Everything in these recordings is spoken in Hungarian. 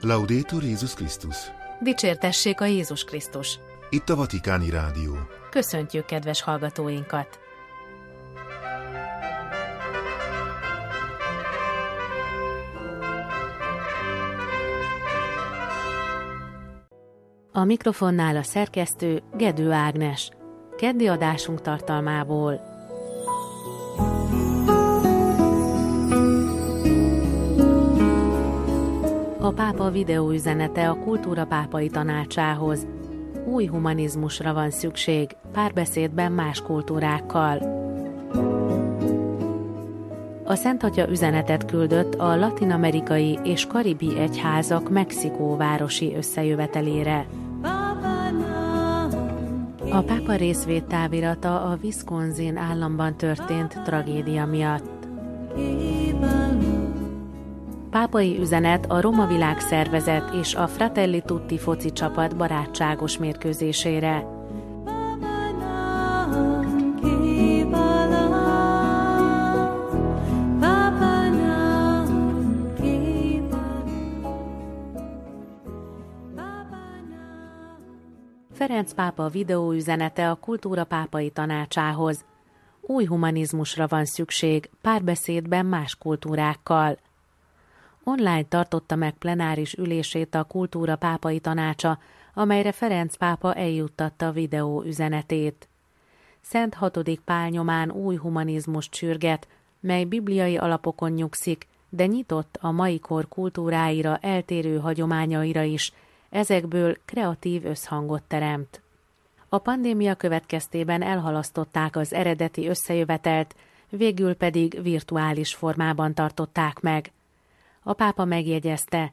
Laudetur Jézus Krisztus! Dicsértessék a Jézus Krisztus! Itt a Vatikáni Rádió. Köszöntjük kedves hallgatóinkat! A mikrofonnál a szerkesztő Gedő Ágnes. Keddi adásunk tartalmából. A pápa videóüzenete a kultúra pápai tanácsához. Új humanizmusra van szükség, párbeszédben más kultúrákkal. A Szentatya üzenetet küldött a latin-amerikai és karibi egyházak Mexikó városi összejövetelére. A pápa részvédtávirata a Wisconsin államban történt tragédia miatt. Pápai üzenet a Roma Világszervezet és a Fratelli Tutti foci csapat barátságos mérkőzésére. Ferenc pápa videóüzenete a kultúra pápai tanácsához. Új humanizmusra van szükség, párbeszédben más kultúrákkal. Online tartotta meg plenáris ülését a kultúra pápai tanácsa, amelyre Ferenc pápa eljuttatta a videó üzenetét. Szent hatodik Pál nyomán új humanizmust sürget, mely bibliai alapokon nyugszik, de nyitott a mai kor kultúráira, eltérő hagyományaira is, ezekből kreatív összhangot teremt. A pandémia következtében elhalasztották az eredeti összejövetelt, végül pedig virtuális formában tartották meg. A pápa megjegyezte: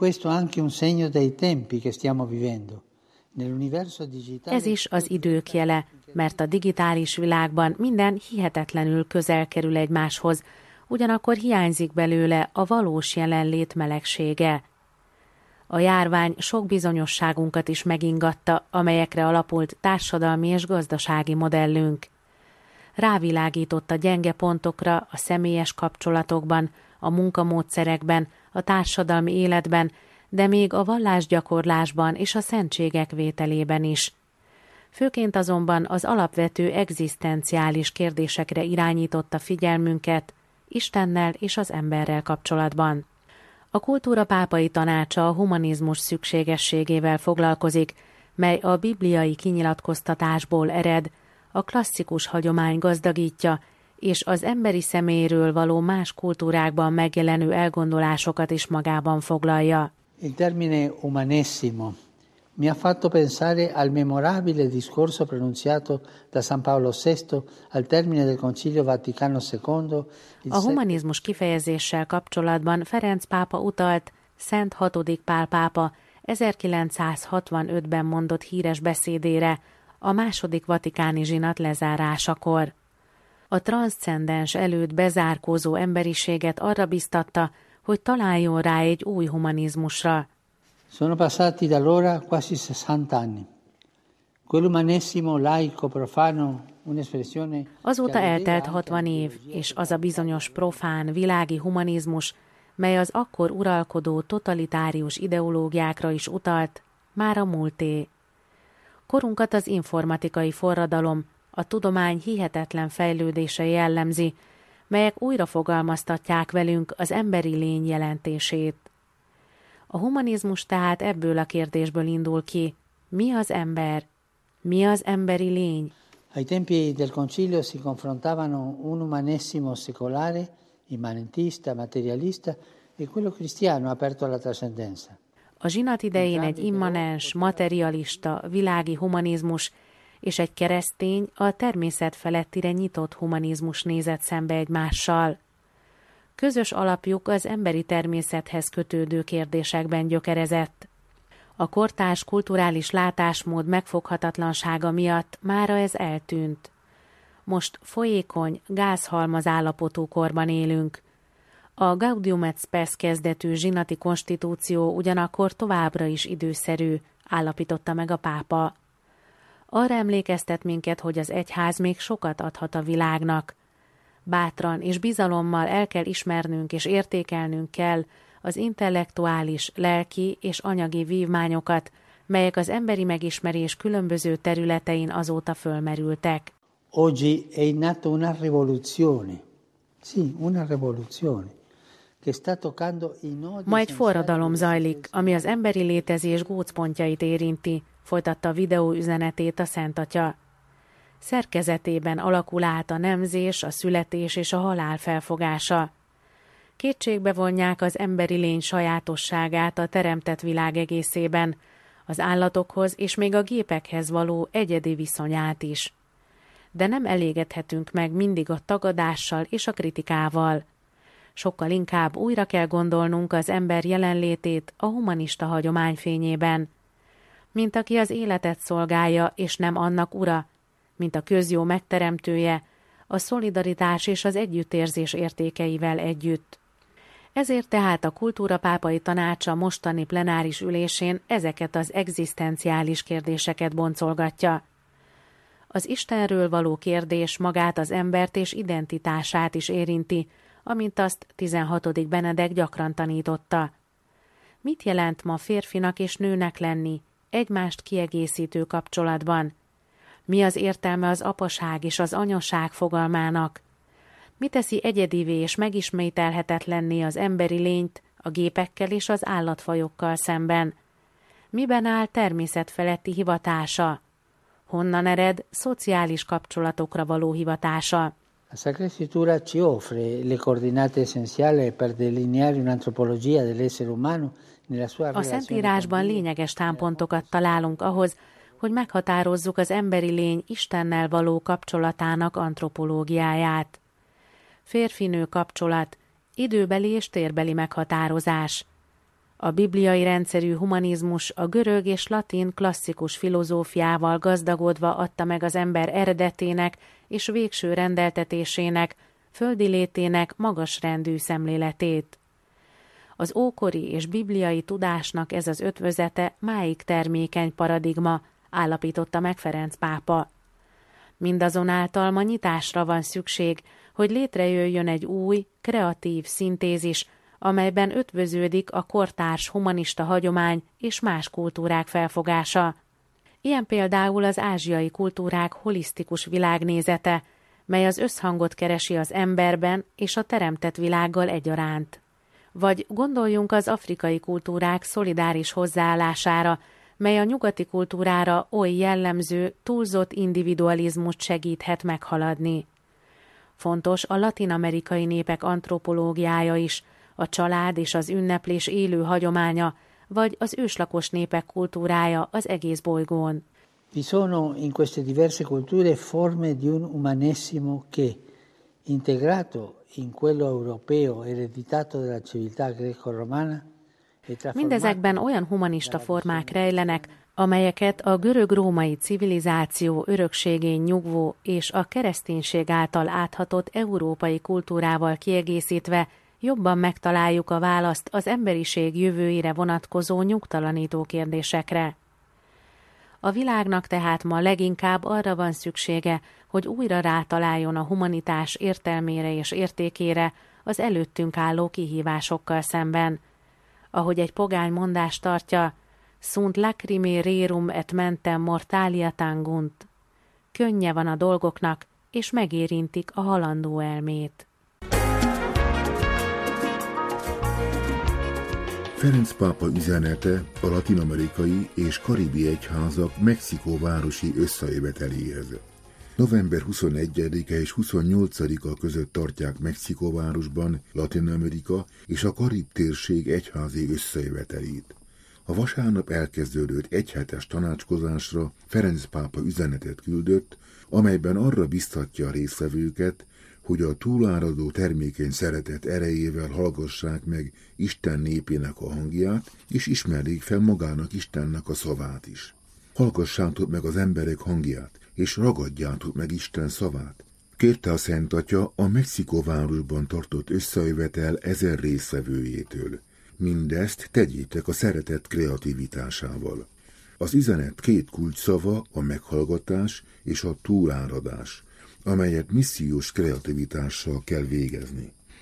Ez is az idők jele, mert a digitális világban minden hihetetlenül közel kerül egymáshoz, ugyanakkor hiányzik belőle a valós jelenlét melegsége. A járvány sok bizonyosságunkat is megingatta, amelyekre alapult társadalmi és gazdasági modellünk. Rávilágított a gyenge pontokra a személyes kapcsolatokban, a munkamódszerekben, a társadalmi életben, de még a vallásgyakorlásban és a szentségek vételében is. Főként azonban az alapvető egzisztenciális kérdésekre irányította figyelmünket Istennel és az emberrel kapcsolatban. A kultúra pápai tanácsa a humanizmus szükségességével foglalkozik, mely a bibliai kinyilatkoztatásból ered, a klasszikus hagyomány gazdagítja, és az emberi személyről való más kultúrákban megjelenő elgondolásokat is magában foglalja. Il termine umanesimo mi ha fatto pensare al memorabile discorso pronunziato da San Paolo VI al termine del Concilio Vaticano II. A humanizmus kifejezéssel kapcsolatban Ferenc pápa utalt Szent hatodik Pál pápa 1965-ben mondott híres beszédére a második vatikáni zsinat lezárásakor. A transzcendens előtt bezárkózó emberiséget arra biztatta, hogy találjon rá egy új humanizmusra. Sono passati da allora quasi 60 anni. Quell'umanesimo laico profano, un'espressione. Azóta eltelt 60 év, és az a bizonyos profán, világi humanizmus, mely az akkor uralkodó totalitárius ideológiákra is utalt, már a múlté. Korunkat az informatikai forradalom, a tudomány hihetetlen fejlődése jellemzi, melyek újra fogalmaztatják velünk az emberi lény jelentését. A humanizmus tehát ebből a kérdésből indul ki: mi az ember? Mi az emberi lény? Ai tempi del concilio si confrontavano un umanesimo secolare, immanentista, materialista e quello cristiano aperto alla trascendenza. A zsinat idején egy immanens, materialista, világi humanizmus és egy keresztény, a természet felettire nyitott humanizmus nézett szembe egymással. Közös alapjuk az emberi természethez kötődő kérdésekben gyökerezett. A kortárs kulturális látásmód megfoghatatlansága miatt mára ez eltűnt. Most folyékony, gázhalmaz állapotú korban élünk. A Gaudium et Spes kezdetű zsinati konstitúció ugyanakkor továbbra is időszerű, állapította meg a pápa. Arra emlékeztet minket, hogy az egyház még sokat adhat a világnak. Bátran és bizalommal el kell ismernünk és értékelnünk kell az intellektuális, lelki és anyagi vívmányokat, melyek az emberi megismerés különböző területein azóta fölmerültek. Oggi è in atto una rivoluzione. Sì, una rivoluzione. Ma egy forradalom zajlik, ami az emberi létezés gócpontjait érinti, folytatta a videó üzenetét a Szent Atya. Szerkezetében alakul át a nemzés, a születés és a halál felfogása. Kétségbe vonják az emberi lény sajátosságát a teremtett világ egészében, az állatokhoz és még a gépekhez való egyedi viszonyát is. De nem elégedhetünk meg mindig a tagadással és a kritikával. Sokkal inkább újra kell gondolnunk az ember jelenlétét a humanista hagyomány fényében. Mint aki az életet szolgálja, és nem annak ura, mint a közjó megteremtője, a szolidaritás és az együttérzés értékeivel együtt. Ezért tehát a Kultúra Pápai Tanácsa mostani plenáris ülésén ezeket az egzisztenciális kérdéseket boncolgatja. Az Istenről való kérdés magát az embert és identitását is érinti, amint azt 16. Benedek gyakran tanította. Mit jelent ma férfinak és nőnek lenni, egymást kiegészítő kapcsolatban? Mi az értelme az apaság és az anyaság fogalmának? Mi teszi egyedivé és megismételhetetlenné az emberi lényt a gépekkel és az állatfajokkal szemben? Miben áll természetfeletti hivatása? Honnan ered szociális kapcsolatokra való hivatása? La Sacra Scrittura ci offre le coordinate essenziali per delineare un'antropologia dell'essere umano nella sua relazione. A Szentírásban lényeges támpontokat találunk ahhoz, hogy meghatározzuk az emberi lény Istennel való kapcsolatának antropológiáját. Férfi-nő kapcsolat, időbeli és térbeli meghatározás. A bibliai rendszerű humanizmus a görög és latin klasszikus filozófiával gazdagodva adta meg az ember eredetének és végső rendeltetésének, földi létének magasrendű szemléletét. Az ókori és bibliai tudásnak ez az ötvözete máig termékeny paradigma, állapította meg Ferenc pápa. Mindazonáltal ma nyitásra van szükség, hogy létrejöjjön egy új, kreatív szintézis, amelyben ötvöződik a kortárs humanista hagyomány és más kultúrák felfogása. Ilyen például az ázsiai kultúrák holisztikus világnézete, mely az összhangot keresi az emberben és a teremtett világgal egyaránt. Vagy gondoljunk az afrikai kultúrák szolidáris hozzáállására, mely a nyugati kultúrára oly jellemző, túlzott individualizmust segíthet meghaladni. Fontos a latin-amerikai népek antropológiája is, a család és az ünneplés élő hagyománya, vagy az őslakos népek kultúrája az egész bolygón. Vi sono in queste diverse culture forme di un umanesimo che, integrato in quello europeo ereditato dalla civiltà greco-romana, mindezekben olyan humanista formák rejlenek, amelyeket a görög-római civilizáció örökségén nyugvó és a kereszténység által áthatott európai kultúrával kiegészítve jobban megtaláljuk a választ az emberiség jövőjére vonatkozó nyugtalanító kérdésekre. A világnak tehát ma leginkább arra van szüksége, hogy újra rátaláljon a humanitás értelmére és értékére az előttünk álló kihívásokkal szemben. Ahogy egy pogány mondás tartja, sunt lacrimae rerum et mentem mortalia tangunt. Könnye van a dolgoknak, és megérintik a halandó elmét. Ferenc pápa üzenete a latin-amerikai és karibi egyházak Mexikó városi összejöveteléhez. November 21-e és 28-a között tartják Mexikóvárosban Latin-Amerika és a Karib térség egyházi összejövetelét. A vasárnap elkezdődött egyhetes tanácskozásra Ferenc pápa üzenetet küldött, amelyben arra biztatja a résztvevőket, hogy a túláradó termékeny szeretet erejével hallgassák meg Isten népének a hangját, és ismerjék fel magának Istennek a szavát is. Hallgassátok meg az emberek hangját, és ragadjátok meg Isten szavát. Kérte a Szent Atya a Mexikóvárosban tartott összejövetel 1000 résztvevőjétől. Mindezt tegyétek a szeretet kreativitásával. Az üzenet 2 kulcsszava a meghallgatás és a túláradás, amelyet missziós kreativitással kell végezni.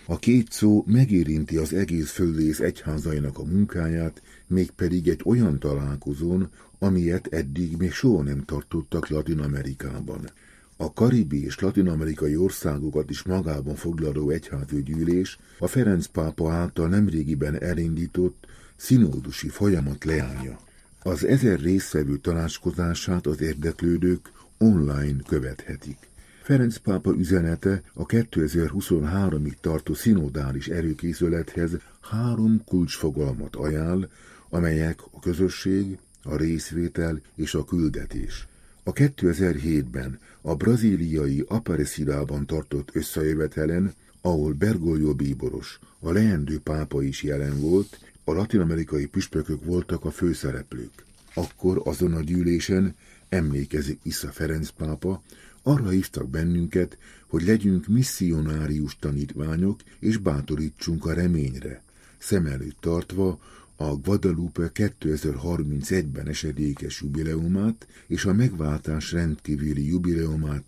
A két szó megérinti az egész földrész egyházainak a munkáját, mégpedig egy olyan találkozón, amilyet eddig még soha nem tartottak Latin-Amerikában. A karibi és latin-amerikai országokat is magában foglaló egyházi gyűlés a Ferenc pápa által nemrégiben elindított szinódusi folyamat leányja. Az 1000 résztvevő tanácskozását az érdeklődők online követhetik. Ferenc pápa üzenete a 2023-ig tartó szinodális erőkészülethez 3 kulcsfogalmat ajánl, amelyek a közösség, a részvétel és a küldetés. A 2007-ben a brazíliai Aparecidában tartott összejövetelen, ahol Bergoglio bíboros, a leendő pápa is jelen volt, a latin-amerikai püspökök voltak a főszereplők. Akkor azon a gyűlésen, emlékezik vissza Ferenc pápa, arra hívtak bennünket, hogy legyünk misszionárius tanítványok és bátorítsunk a reményre, szem előtt tartva a Guadalupe 2031-ben esedékes jubileumát és a megváltás rendkívüli jubileumát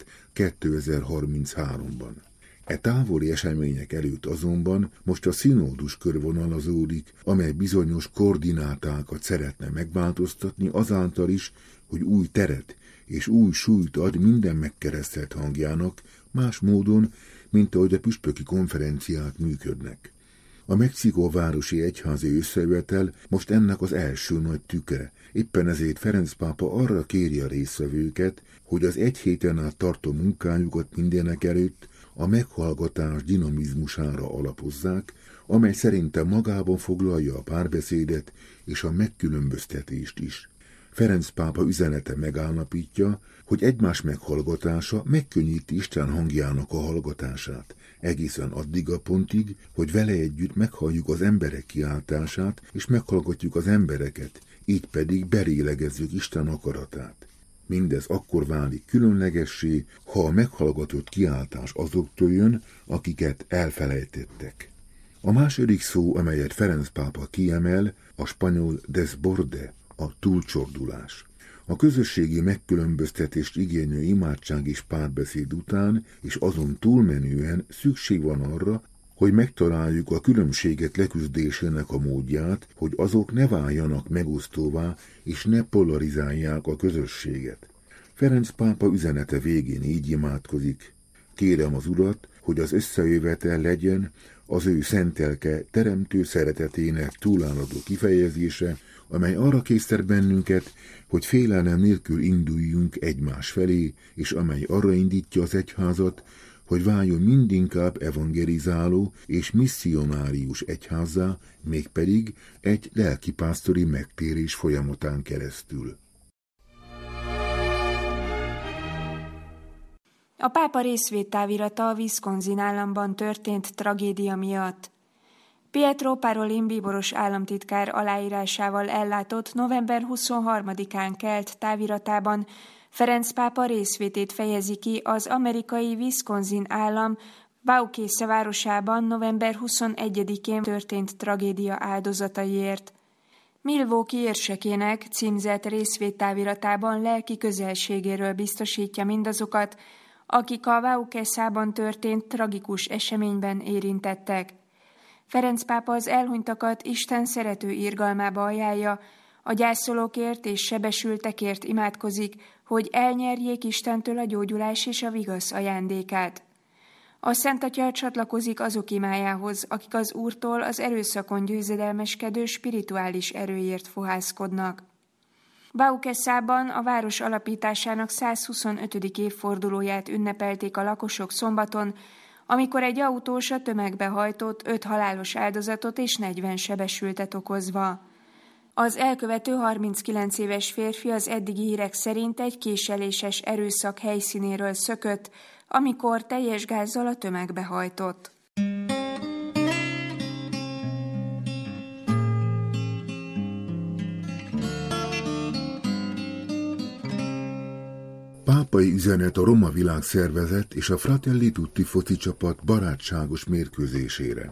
2033-ban. E távoli események előtt azonban most a szinódus körvonalazódik, amely bizonyos koordinátákat szeretne megváltoztatni azáltal is, hogy új teret és új súlyt ad minden megkeresztelt hangjának, más módon, mint ahogy a püspöki konferenciák működnek. A Mexikó városi egyházi összejövetel most ennek az első nagy tükre, éppen ezért Ferenc pápa arra kéri a résztvevőket, hogy az egy héten át tartó munkájukat mindenek előtt a meghallgatás dinamizmusára alapozzák, amely szerintem magában foglalja a párbeszédet és a megkülönböztetést is. Ferenc pápa üzenete megállapítja, hogy egymás meghallgatása megkönnyíti Isten hangjának a hallgatását, egészen addig a pontig, hogy vele együtt meghalljuk az emberek kiáltását, és meghallgatjuk az embereket, így pedig belélegezzük Isten akaratát. Mindez akkor válik különlegessé, ha a meghallgatott kiáltás azoktól jön, akiket elfelejtettek. A második szó, amelyet Ferenc pápa kiemel, a spanyol desborde, a túlcsordulás. A közösségi megkülönböztetést igénylő imádság és párbeszéd után, és azon túlmenően szükség van arra, hogy megtaláljuk a különbségek leküzdésének a módját, hogy azok ne váljanak megosztóvá, és ne polarizálják a közösséget. Ferenc pápa üzenete végén így imádkozik: kérem az Urat, hogy az összejövetel legyen az ő szent lelke teremtő szeretetének túláradó kifejezése, amely arra késztet bennünket, hogy félelem nélkül induljunk egymás felé, és amely arra indítja az egyházat, hogy váljon mindinkább evangelizáló és misszionárius egyházzá, mégpedig egy lelkipásztori megtérés folyamatán keresztül. A pápa részvédtávirata a Wisconsin államban történt tragédia miatt. Pietro Parolin bíboros államtitkár aláírásával ellátott november 23-án kelt táviratában Ferenc pápa részvétét fejezi ki az amerikai Wisconsin állam Waukesha városában november 21-én történt tragédia áldozataiért. Milwaukee érsekének címzett részvédtáviratában lelki közelségéről biztosítja mindazokat, akik a Waukeshában történt tragikus eseményben érintettek. Ferenc pápa az elhunytakat Isten szerető irgalmába ajánlja, a gyászolókért és sebesültekért imádkozik, hogy elnyerjék Istentől a gyógyulás és a vigasz ajándékát. A Szent Atya csatlakozik azok imájához, akik az Úrtól az erőszakon győzedelmeskedő spirituális erőért fohászkodnak. Waukeshában a város alapításának 125. évfordulóját ünnepelték a lakosok szombaton, amikor egy autós a tömegbe hajtott 5 halálos áldozatot és 40 sebesültet okozva. Az elkövető 39 éves férfi az eddigi hírek szerint egy késeléses erőszak helyszínéről szökött, amikor teljes gázzal a tömegbe hajtott. Pápai üzenet a Roma Világszervezet és a Fratelli Tutti foci csapat barátságos mérkőzésére.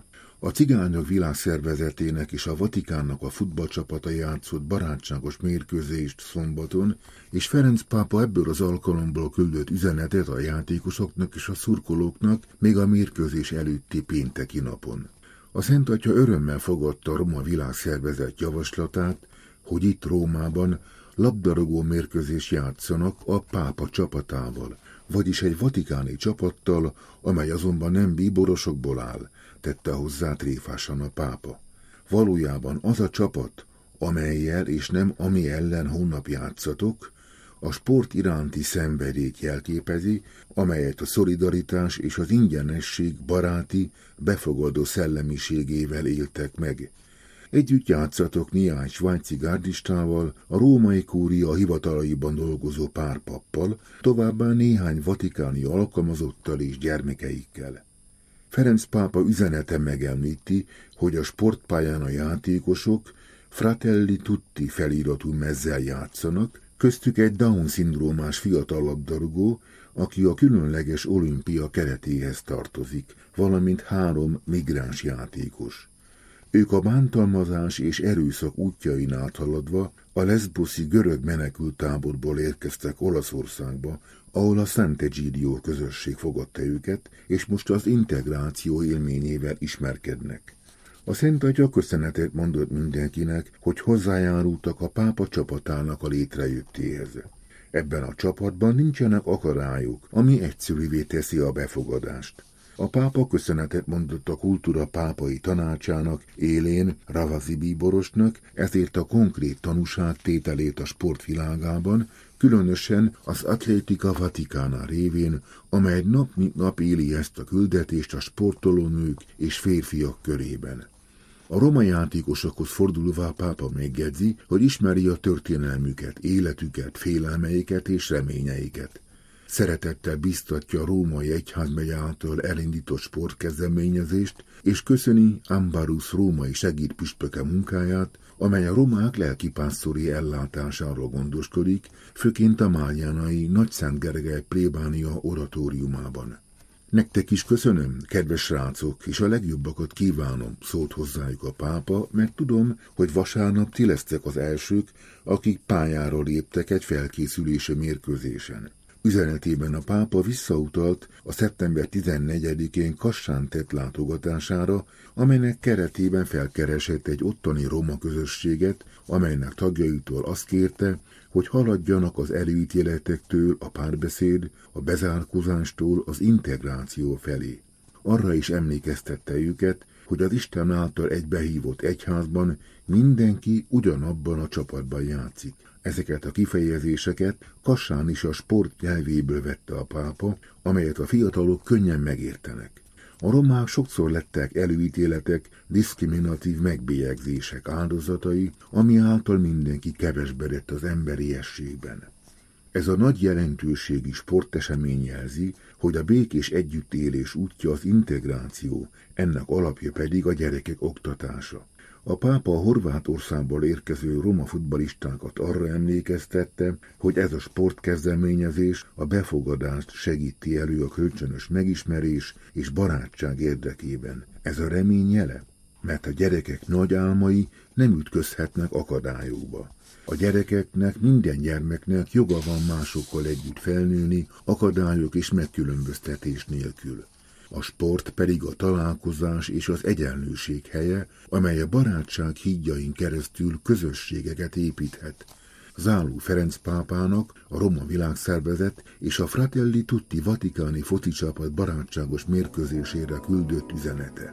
A Cigányok Világszervezetének és a Vatikánnak a futballcsapata játszott barátságos mérkőzést szombaton, és Ferenc pápa ebből az alkalomból küldött üzenetet a játékosoknak és a szurkolóknak még a mérkőzés előtti pénteki napon. A Szent Atya örömmel fogadta a Roma Világszervezet javaslatát, hogy itt Rómában labdarúgó mérkőzést játszanak a pápa csapatával, vagyis egy vatikáni csapattal, amely azonban nem bíborosokból áll, tette hozzá tréfásan a pápa. Valójában az a csapat, amellyel és nem ami ellen holnap játszatok, a sport iránti szenvedélyt jelképezi, amelyet a szolidaritás és az ingyenesség baráti, befogadó szellemiségével éltek meg. Együtt játszatok néhány svájci gárdistával, a római kúria hivatalaiban dolgozó pár pappal, továbbá néhány vatikáni alkalmazottal és gyermekeikkel. Ferenc pápa üzenete megemlíti, hogy a sportpályán a játékosok Fratelli Tutti feliratú mezzel játszanak, köztük egy Down-szindrómás fiatal labdarúgó, aki a különleges olimpia keretéhez tartozik, valamint 3 migráns játékos. Ők a bántalmazás és erőszak útjain áthaladva a leszboszi görög menekülttáborból érkeztek Olaszországba, ahol a Sant'Egidio közösség fogadta őket, és most az integráció élményével ismerkednek. A Szent Atya köszönetet mondott mindenkinek, hogy hozzájárultak a pápa csapatának a létrejöttéhez. Ebben a csapatban nincsenek akadályok, ami egyszerűvé teszi a befogadást. A pápa köszönetet mondott a kultúra pápai tanácsának élén Ravasi bíborosnak, ezért a konkrét tanúságtételét a sportvilágában, különösen az Atletica Vaticana révén, amely nap mint nap éli ezt a küldetést a sportolónők és férfiak körében. A roma játékosokhoz fordulva a pápa megjegyzi, hogy ismeri a történelmüket, életüket, félelmeiket és reményeiket. Szeretettel biztatja a római egyházmegy által elindított sportkezdeményezést, és köszöni Ambarus római segédpüspöke munkáját, amely a romák lelkipásztori ellátásáról gondoskodik, főként a máljánai Nagyszent Gergely plébánia oratóriumában. Nektek is köszönöm, kedves srácok, és a legjobbakat kívánom, szólt hozzájuk a pápa, mert tudom, hogy vasárnap ti lesztek az elsők, akik pályára léptek egy felkészülési mérkőzésen. Üzenetében a pápa visszautalt a szeptember 14-én Kassán tett látogatására, amelynek keretében felkeresett egy ottani roma közösséget, amelynek tagjaitól azt kérte, hogy haladjanak az előítéletektől a párbeszéd, a bezárkózástól az integráció felé. Arra is emlékeztette őket, hogy az Isten által egybehívott egyházban mindenki ugyanabban a csapatban játszik. Ezeket a kifejezéseket Kassán is a sport nyelvéből vette a pápa, amelyet a fiatalok könnyen megértenek. A romák sokszor lettek előítéletek, diszkriminatív megbélyegzések áldozatai, ami által mindenki kevesbedett az emberiességben. Ez a nagy jelentőségi sportesemény jelzi, hogy a békés együttélés útja az integráció, ennek alapja pedig a gyerekek oktatása. A pápa a Horvátországból érkező roma futballistákat arra emlékeztette, hogy ez a sportkezdeményezés a befogadást segíti elő a kölcsönös megismerés és barátság érdekében. Ez a remény jele, mert a gyerekek nagy álmai nem ütközhetnek akadályokba. A gyerekeknek, minden gyermeknek joga van másokkal együtt felnőni, akadályok és megkülönböztetés nélkül. A sport pedig a találkozás és az egyenlőség helye, amely a barátság hídjain keresztül közösségeket építhet. Záló Ferenc pápának a Roma Világszervezet és a Fratelli Tutti vatikáni focicsapat barátságos mérkőzésére küldött üzenete.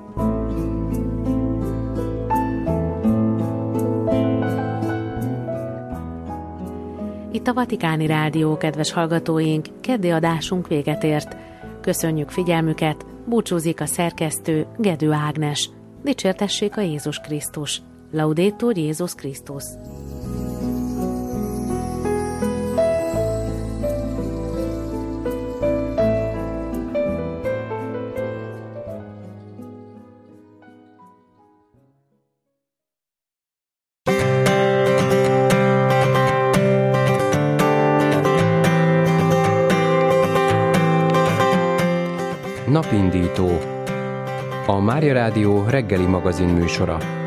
Itt a Vatikáni Rádió, kedves hallgatóink, keddi adásunk véget ért. Köszönjük figyelmüket, búcsúzik a szerkesztő Gedő Ágnes. Dicsértessék a Jézus Krisztus. Laudetur Jézus Krisztus. Napindító. A Mária Rádió reggeli magazin műsora.